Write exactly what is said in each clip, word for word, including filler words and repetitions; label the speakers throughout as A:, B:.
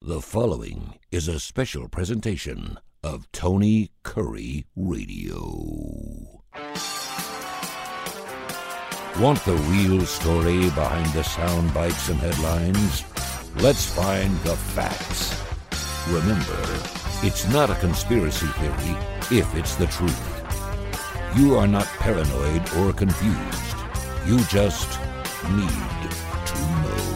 A: The following is a special presentation of Tony Curry Radio. Want the real story behind the sound bites and headlines? Let's find the facts. Remember, it's not a conspiracy theory if it's the truth. You are not paranoid or confused. You just need to know.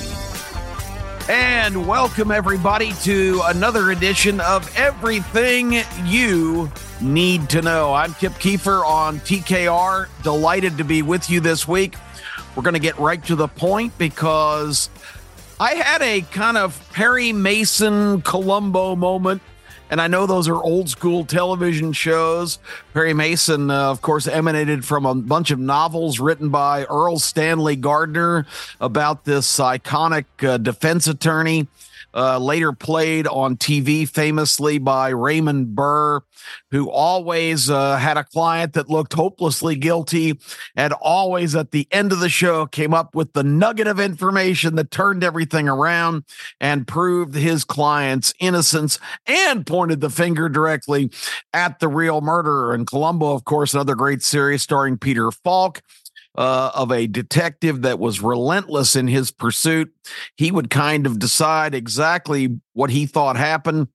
B: And welcome, everybody, to another edition of Everything You Need to Know. I'm Kip Keefer on T K R. Delighted to be with you this week. We're going to get right to the point because I had a kind of Perry Mason Columbo moment. And I know those are old school television shows. Perry Mason, uh, of course, emanated from a bunch of novels written by Earl Stanley Gardner about this iconic uh, defense attorney, uh, later played on T V famously by Raymond Burr, who always uh, had a client that looked hopelessly guilty and always at the end of the show came up with the nugget of information that turned everything around and proved his client's innocence and pointed the finger directly at the real murderer. And Columbo, of course, another great series starring Peter Falk. Uh, of a detective that was relentless in his pursuit. He would kind of decide exactly what he thought happened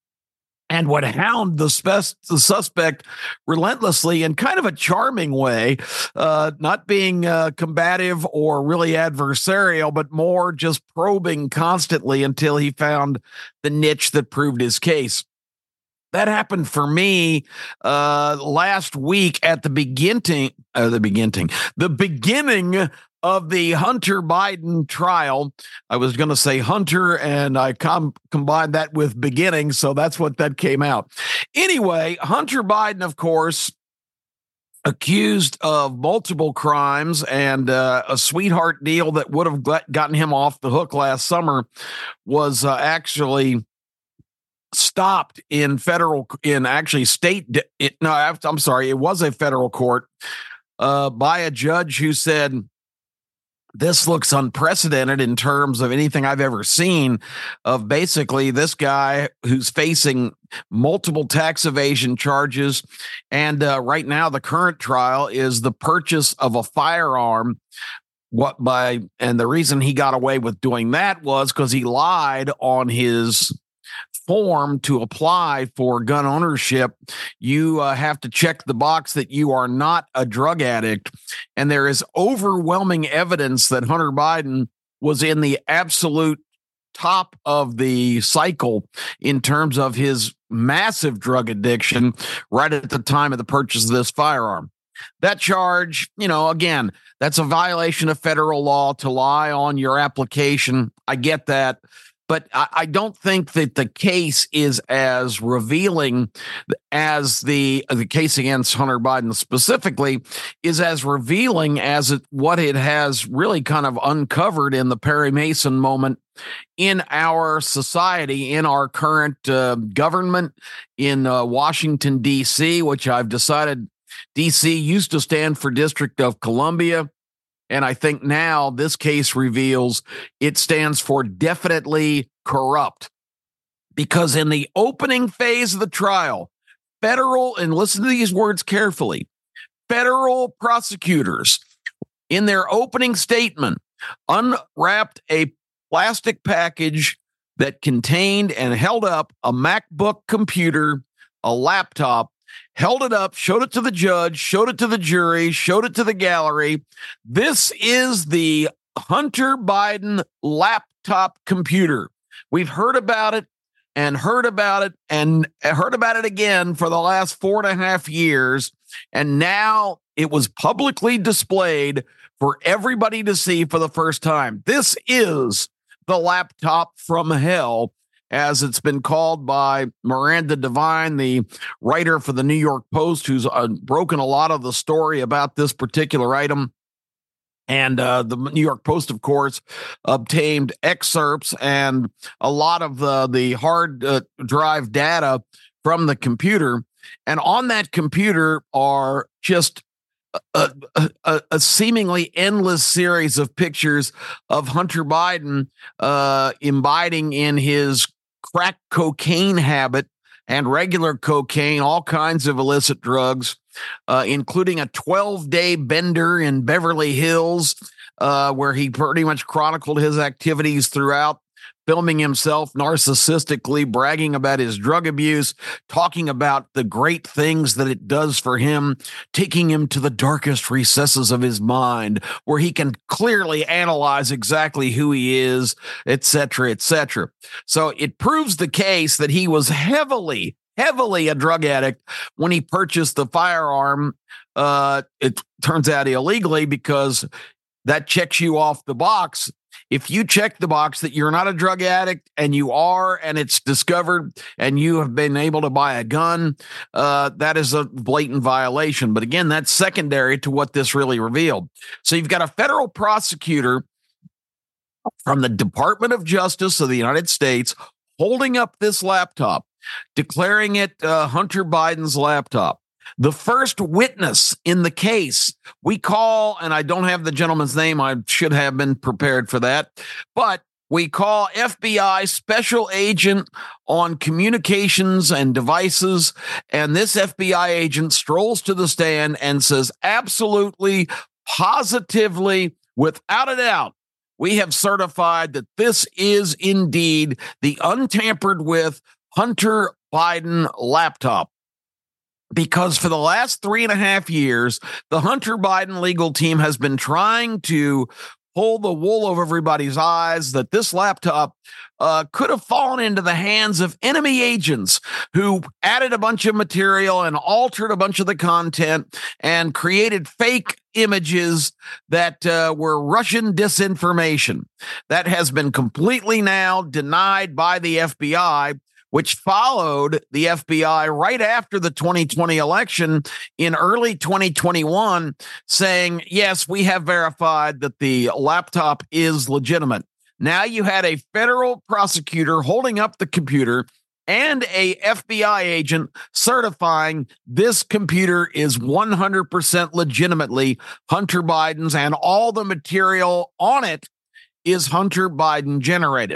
B: and would hound the, spe- the suspect relentlessly in kind of a charming way, uh, not being uh, combative or really adversarial, but more just probing constantly until he found the niche that proved his case. That happened for me uh, last week at the beginning, uh, the beginning, the beginning of the Hunter Biden trial. I was going to say Hunter, and I com- combined that with beginning, so that's what that came out. Anyway, Hunter Biden, of course, accused of multiple crimes and uh, a sweetheart deal that would have gotten him off the hook last summer was uh, actually stopped in federal, in actually state. It, no, I'm sorry. It was a federal court uh, by a judge who said, this looks unprecedented in terms of anything I've ever seen of basically this guy who's facing multiple tax evasion charges. And uh, right now, the current trial is the purchase of a firearm. What by, and the reason he got away with doing that was because he lied on his form to apply for gun ownership. You uh, have to check the box that you are not a drug addict. And there is overwhelming evidence that Hunter Biden was in the absolute top of the cycle in terms of his massive drug addiction right at the time of the purchase of this firearm. That charge, you know, again, that's a violation of federal law to lie on your application. I get that. But I don't think that the case is as revealing as the the case against Hunter Biden specifically is as revealing as it, what it has really kind of uncovered in the Perry Mason moment in our society, in our current uh, government, in uh, Washington, D C, which I've decided D C used to stand for District of Columbia. And I think now this case reveals it stands for definitely corrupt, because in the opening phase of the trial, federal, and listen to these words carefully, federal prosecutors in their opening statement unwrapped a plastic package that contained and held up a MacBook computer, a laptop, held it up, showed it to the judge, showed it to the jury, showed it to the gallery. This is the Hunter Biden laptop computer. We've heard about it and heard about it and heard about it again for the last four and a half years. And now it was publicly displayed for everybody to see for the first time. This is the laptop from hell, as it's been called by Miranda Devine, the writer for the New York Post, who's uh, broken a lot of the story about this particular item. And uh, the New York Post, of course, obtained excerpts and a lot of the, the hard uh, drive data from the computer. And on that computer are just a, a, a seemingly endless series of pictures of Hunter Biden uh, imbibing in his crack cocaine habit and regular cocaine, all kinds of illicit drugs, uh, including a twelve-day bender in Beverly Hills, uh, where he pretty much chronicled his activities throughout, filming himself narcissistically, bragging about his drug abuse, talking about the great things that it does for him, taking him to the darkest recesses of his mind, where he can clearly analyze exactly who he is, et cetera, et cetera. So it proves the case that he was heavily, heavily a drug addict when he purchased the firearm. Uh, it turns out illegally, because that checks you off the box. If you check the box that you're not a drug addict and you are, and it's discovered and you have been able to buy a gun, uh, that is a blatant violation. But again, that's secondary to what this really revealed. So you've got a federal prosecutor from the Department of Justice of the United States holding up this laptop, declaring it uh, Hunter Biden's laptop. The first witness in the case, we call, and I don't have the gentleman's name, I should have been prepared for that, but we call F B I Special Agent on Communications and Devices, and this F B I agent strolls to the stand and says, absolutely, positively, without a doubt, we have certified that this is indeed the untampered with Hunter Biden laptop. Because for the last three and a half years, the Hunter Biden legal team has been trying to pull the wool over everybody's eyes that this laptop uh, could have fallen into the hands of enemy agents who added a bunch of material and altered a bunch of the content and created fake images that uh, were Russian disinformation. That has been completely now denied by the F B I, which followed the F B I right after the twenty twenty election in early twenty twenty-one, saying, yes, we have verified that the laptop is legitimate. Now you had a federal prosecutor holding up the computer and a F B I agent certifying this computer is one hundred percent legitimately Hunter Biden's, and all the material on it is Hunter Biden generated.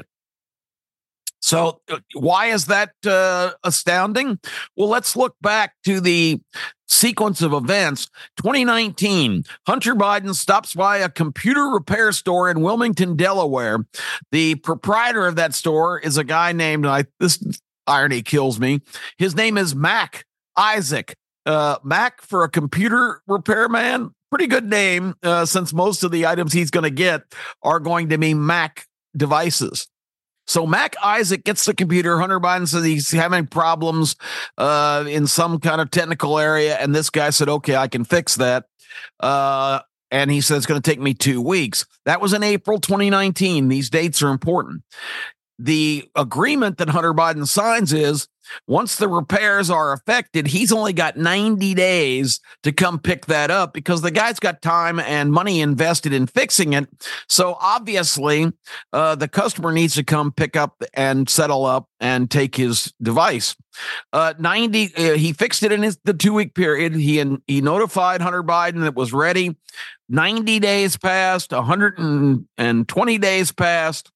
B: So why is that uh, astounding? Well, let's look back to the sequence of events. twenty nineteen, Hunter Biden stops by a computer repair store in Wilmington, Delaware. The proprietor of that store is a guy named, I, this irony kills me, his name is Mac Isaac. Uh, Mac for a computer repairman, pretty good name, uh, since most of the items he's going to get are going to be Mac devices. So Mac Isaac gets the computer. Hunter Biden says he's having problems uh, in some kind of technical area. And this guy said, okay, I can fix that. Uh, and he said, it's going to take me two weeks. That was in April twenty nineteen. These dates are important. The agreement that Hunter Biden signs is once the repairs are effected, he's only got ninety days to come pick that up because the guy's got time and money invested in fixing it. So obviously, uh, the customer needs to come pick up and settle up and take his device. Uh, ninety, uh, he fixed it in his, the two week period. He he notified Hunter Biden that it was ready. ninety days passed, one hundred twenty days passed.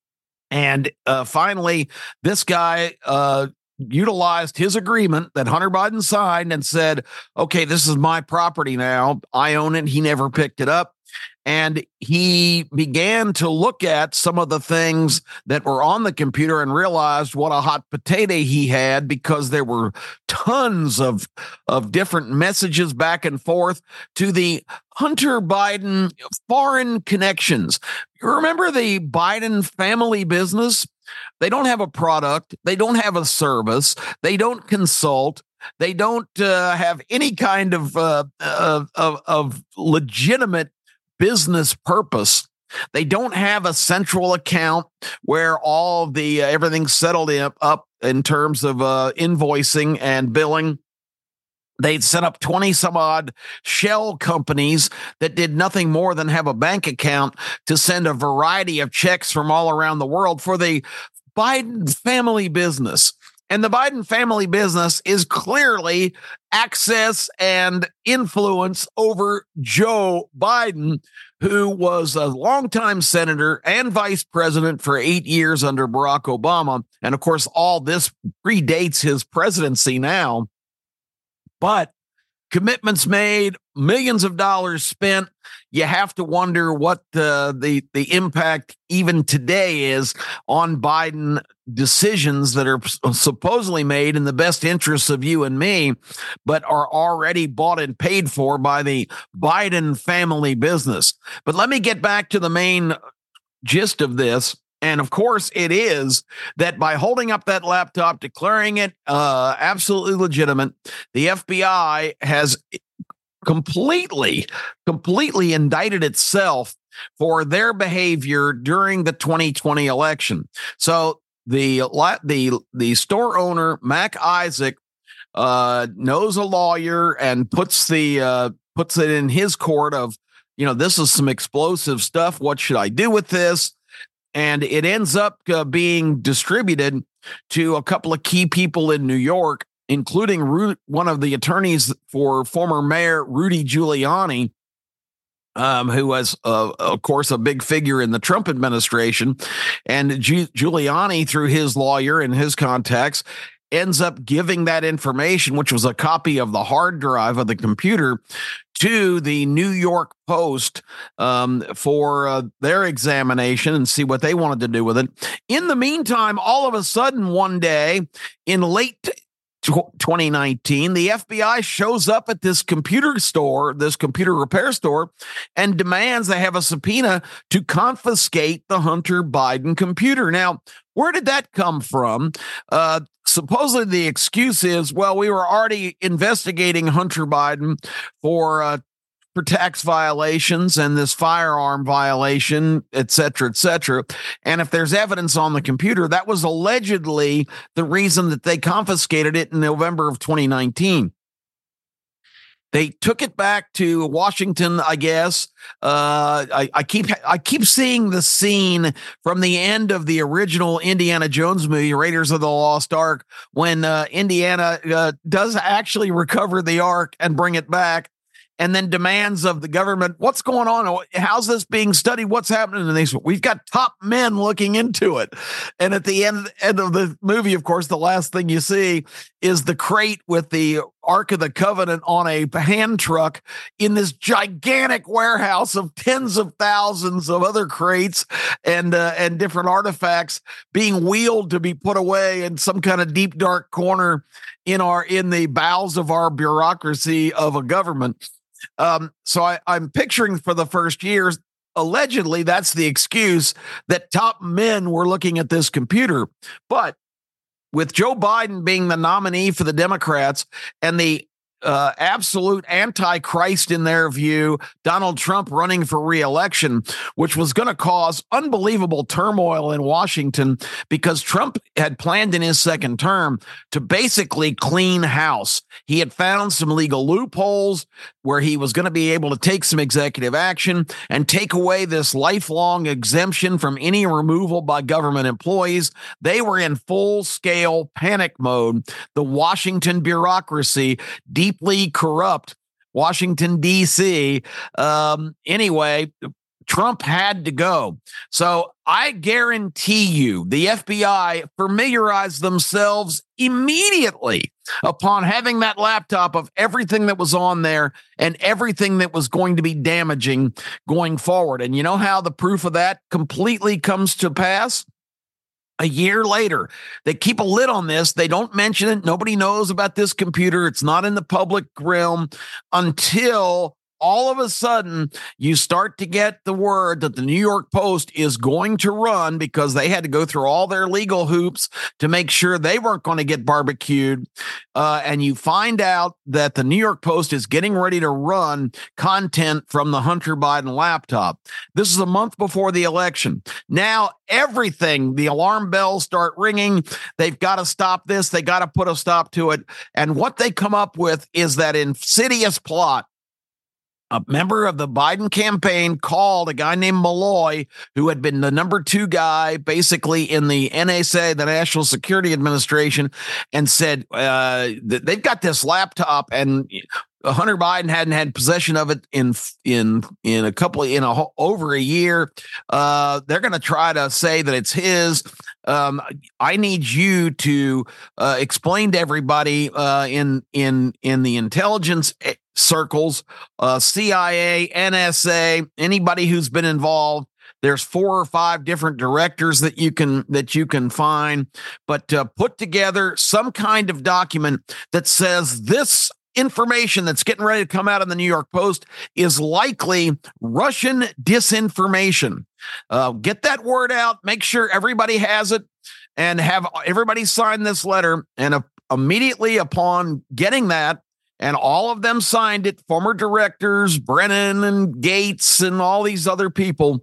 B: And uh, finally, this guy uh, utilized his agreement that Hunter Biden signed and said, okay, this is my property now. I own it. He never picked it up. And he began to look at some of the things that were on the computer and realized what a hot potato he had, because there were tons of, of different messages back and forth to the Hunter Biden foreign connections. You remember the Biden family business? They don't have a product. They don't have a service. They don't consult. They don't uh, have any kind of, uh, of, of, of legitimate business purpose. They don't have a central account where all the uh, everything's settled in, up in terms of uh, invoicing and billing. They'd set up twenty some odd shell companies that did nothing more than have a bank account to send a variety of checks from all around the world for the Biden family business. And the Biden family business is clearly access and influence over Joe Biden, who was a longtime senator and vice president for eight years under Barack Obama. And of course, all this predates his presidency now. But commitments made, millions of dollars spent. You have to wonder what the, the, the impact even today is on Biden decisions that are supposedly made in the best interests of you and me, but are already bought and paid for by the Biden family business. But let me get back to the main gist of this. And of course, it is that by holding up that laptop, declaring it uh, absolutely legitimate, the F B I has completely, completely indicted itself for their behavior during the twenty twenty election. So the the the store owner, Mac Isaac, uh, knows a lawyer and puts the uh, puts it in his court of, you know, this is some explosive stuff. What should I do with this? And it ends up uh, being distributed to a couple of key people in New York, including Ru- one of the attorneys for former Mayor Rudy Giuliani, um, who was, uh, of course, a big figure in the Trump administration. And Gi- Giuliani, through his lawyer and his contacts, ends up giving that information, which was a copy of the hard drive of the computer, to the New York Post um, for uh, their examination and see what they wanted to do with it. In the meantime, all of a sudden, one day in late twenty nineteen, the F B I shows up at this computer store, this computer repair store, and demands they have a subpoena to confiscate the Hunter Biden computer. Now, where did that come from? Uh, supposedly the excuse is, well, we were already investigating Hunter Biden for uh, for tax violations and this firearm violation, et cetera, et cetera. And if there's evidence on the computer, that was allegedly the reason that they confiscated it in November of twenty nineteen. They took it back to Washington, I guess. Uh, I, I keep I keep seeing the scene from the end of the original Indiana Jones movie, Raiders of the Lost Ark, when uh, Indiana uh, does actually recover the Ark and bring it back, and then demands of the government, what's going on? How's this being studied? What's happening? And they said, we've got top men looking into it. And at the end, end of the movie, of course, the last thing you see is the crate with the Ark of the Covenant on a hand truck in this gigantic warehouse of tens of thousands of other crates and uh, and different artifacts being wheeled to be put away in some kind of deep, dark corner in our in the bowels of our bureaucracy of a government. Um, so I, I'm picturing for the first years, allegedly, that's the excuse that top men were looking at this computer. But with Joe Biden being the nominee for the Democrats and the uh, absolute antichrist in their view, Donald Trump running for re-election, which was going to cause unbelievable turmoil in Washington because Trump had planned in his second term to basically clean house. He had found some legal loopholes where he was going to be able to take some executive action and take away this lifelong exemption from any removal by government employees. They were in full-scale panic mode. The Washington bureaucracy, deeply corrupt Washington, D C. Um, anyway, Trump had to go. So I guarantee you the F B I familiarized themselves immediately upon having that laptop of everything that was on there and everything that was going to be damaging going forward. And you know how the proof of that completely comes to pass? A year later, they keep a lid on this. They don't mention it. Nobody knows about this computer. It's not in the public realm until all of a sudden you start to get the word that the New York Post is going to run, because they had to go through all their legal hoops to make sure they weren't going to get barbecued. Uh, and you find out that the New York Post is getting ready to run content from the Hunter Biden laptop. This is a month before the election. Now, everything, the alarm bells start ringing. They've got to stop this. They got to put a stop to it. And what they come up with is that insidious plot a member of the Biden campaign called a guy named Malloy, who had been the number two guy basically in the N S A, the National Security Administration, and said uh, that they've got this laptop and Hunter Biden hadn't had possession of it in in in a couple of, in a over a year. Uh, they're going to try to say that it's his. Um, I need you to uh, explain to everybody uh, in in in the intelligence circles, uh, C I A, N S A, anybody who's been involved. There's four or five different directors that you can that you can find, but uh, put together some kind of document that says this information that's getting ready to come out in the New York Post is likely Russian disinformation. Uh, get that word out. Make sure everybody has it, and have everybody sign this letter. And uh, immediately upon getting that, and all of them signed it, former directors, Brennan and Gates and all these other people,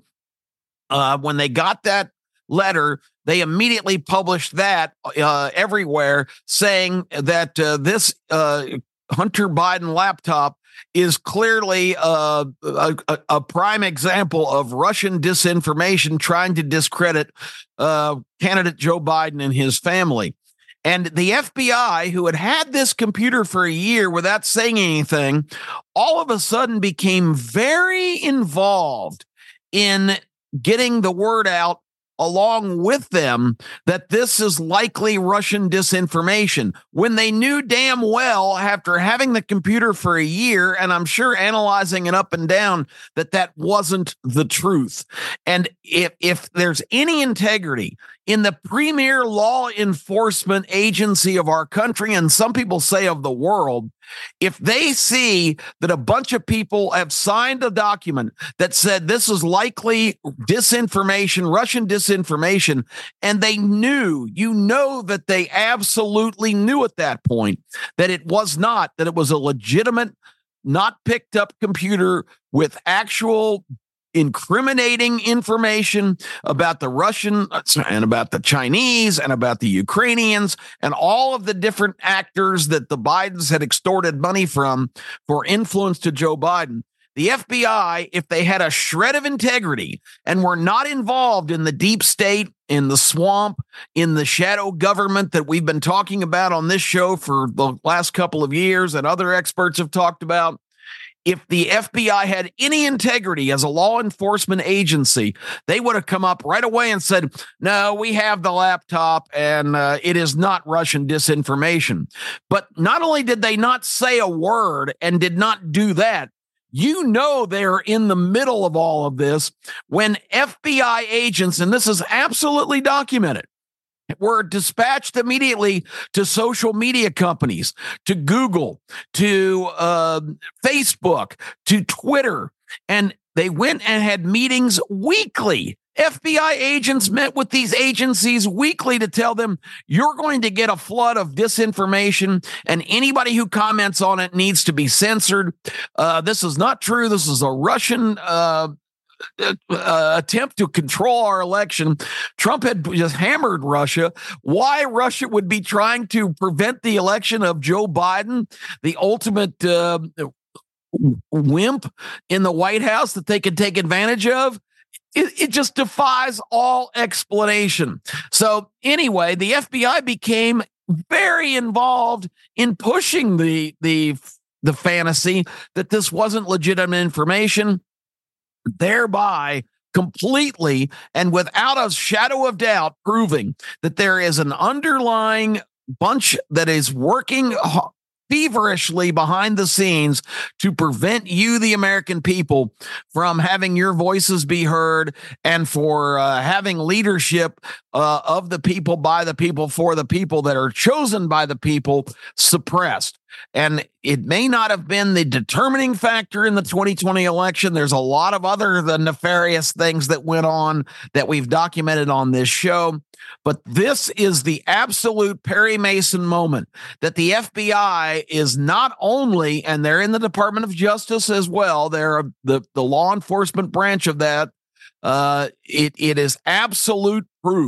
B: uh, when they got that letter, they immediately published that uh, everywhere, saying that uh, this uh, Hunter Biden laptop is clearly uh, a, a prime example of Russian disinformation trying to discredit uh, candidate Joe Biden and his family. And the F B I, who had had this computer for a year without saying anything, all of a sudden became very involved in getting the word out along with them that this is likely Russian disinformation, when they knew damn well, after having the computer for a year, and I'm sure analyzing it up and down, that that wasn't the truth. And if if there's any integrity in the premier law enforcement agency of our country, and some people say of the world, if they see that a bunch of people have signed a document that said this is likely disinformation, Russian disinformation, and they knew, you know that they absolutely knew at that point that it was not, that it was a legitimate, not picked up computer with actual incriminating information about the Russian and about the Chinese and about the Ukrainians and all of the different actors that the Bidens had extorted money from for influence to Joe Biden. The F B I, if they had a shred of integrity and were not involved in the deep state, in the swamp, in the shadow government that we've been talking about on this show for the last couple of years and other experts have talked about, if the F B I had any integrity as a law enforcement agency, they would have come up right away and said, no, we have the laptop and uh, it is not Russian disinformation. But not only did they not say a word and did not do that, you know they're in the middle of all of this when F B I agents, and this is absolutely documented, were dispatched immediately to social media companies, to Google, to uh, Facebook, to Twitter, and they went and had meetings weekly. F B I agents met with these agencies weekly to tell them, you're going to get a flood of disinformation, and anybody who comments on it needs to be censored. Uh, this is not true. This is a Russian uh Uh, attempt to control our election. Trump had just hammered Russia. Why Russia would be trying to prevent the election of Joe Biden, the ultimate uh, wimp in the White House that they could take advantage of, it, it just defies all explanation. So anyway, the F B I became very involved in pushing the the the fantasy that this wasn't legitimate information, thereby completely and without a shadow of doubt proving that there is an underlying bunch that is working feverishly behind the scenes to prevent you, the American people, from having your voices be heard and for uh, having leadership uh, of the people, by the people, for the people, that are chosen by the people, suppressed. And it may not have been the determining factor in the twenty twenty election. There's a lot of other the nefarious things that went on that we've documented on this show. But this is the absolute Perry Mason moment that the F B I is not only, and they're in the Department of Justice as well, they're the, the law enforcement branch of that. Uh, it, it is absolute proof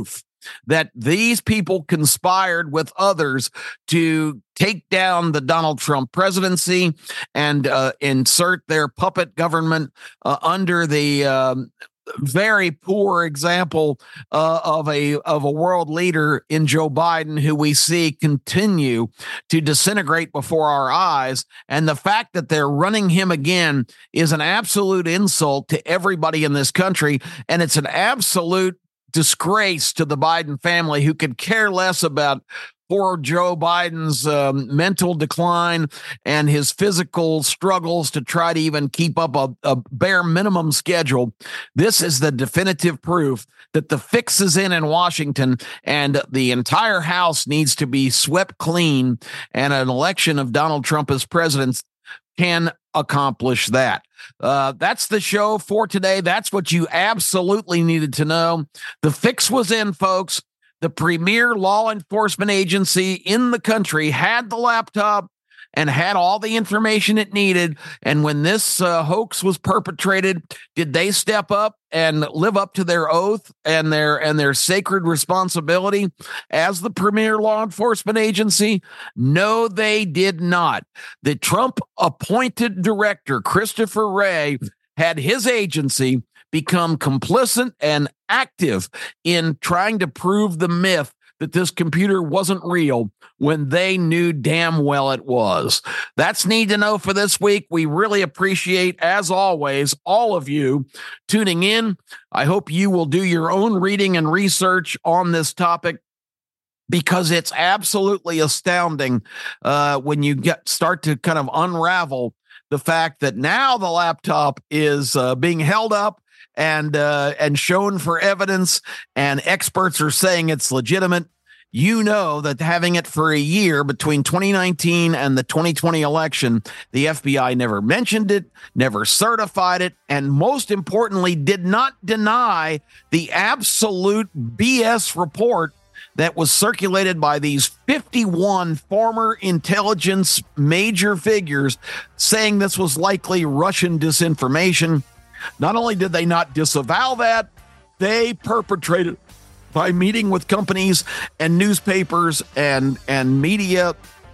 B: that these people conspired with others to take down the Donald Trump presidency and uh, insert their puppet government uh, under the um, very poor example uh, of a of a world leader in Joe Biden, who we see continue to disintegrate before our eyes. And the fact that they're running him again is an absolute insult to everybody in this country, and it's an absolute disgrace to the Biden family, who could care less about poor Joe Biden's um, mental decline and his physical struggles to try to even keep up a, a bare minimum schedule. This is the definitive proof that the fix is in in Washington, and the entire House needs to be swept clean, and an election of Donald Trump as president can accomplish that. Uh, that's the show for today. That's what you absolutely needed to know. The fix was in, folks. The premier law enforcement agency in the country had the laptop and had all the information it needed. And when this uh, hoax was perpetrated, did they step up and live up to their oath and their and their sacred responsibility as the premier law enforcement agency? No, they did not. The Trump appointed director, Christopher Wray, had his agency become complicit and active in trying to prove the myth that this computer wasn't real when they knew damn well it was. That's Need to Know for this week. We really appreciate, as always, all of you tuning in. I hope you will do your own reading and research on this topic, because it's absolutely astounding uh, when you get start to kind of unravel the fact that now the laptop is uh, being held up and uh, and shown for evidence, and experts are saying it's legitimate. You know that having it for a year between twenty nineteen and the twenty twenty election, the F B I never mentioned it, never certified it, and most importantly, did not deny the absolute B S report that was circulated by these fifty-one former intelligence major figures, saying this was likely Russian disinformation. Not only did they not disavow that, they perpetrated by meeting with companies and newspapers and, and media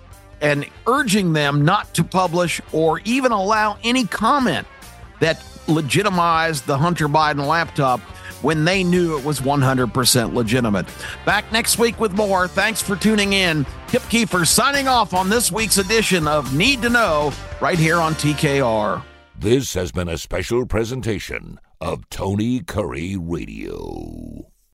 B: and urging them not to publish or even allow any comment that legitimized the Hunter Biden laptop when they knew it was one hundred percent legitimate. Back next week with more. Thanks for tuning in. Kip Keefer signing off on this week's edition of Need to Know right here on T K R.
A: This has been a special presentation of Tony Curry Radio.